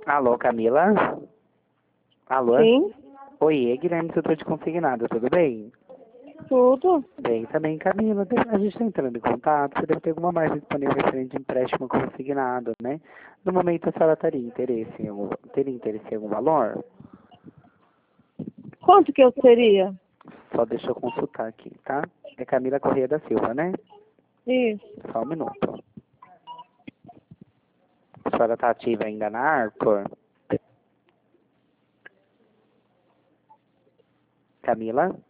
Alô, Camila? Alô? Sim, Oi, é Guilherme, setor de consignado, tudo bem? tudo. Bem, também, Camila, a gente está entrando em contato, você deve ter alguma margem disponível referente de empréstimo consignado, né? No momento, a senhora teria interesse em algum valor? Quanto que eu seria? Só deixa eu consultar aqui, tá? É Camila Corrêa da Silva, né? Isso. Só um minuto. A senhora está ativa ainda na Arcor? Camila?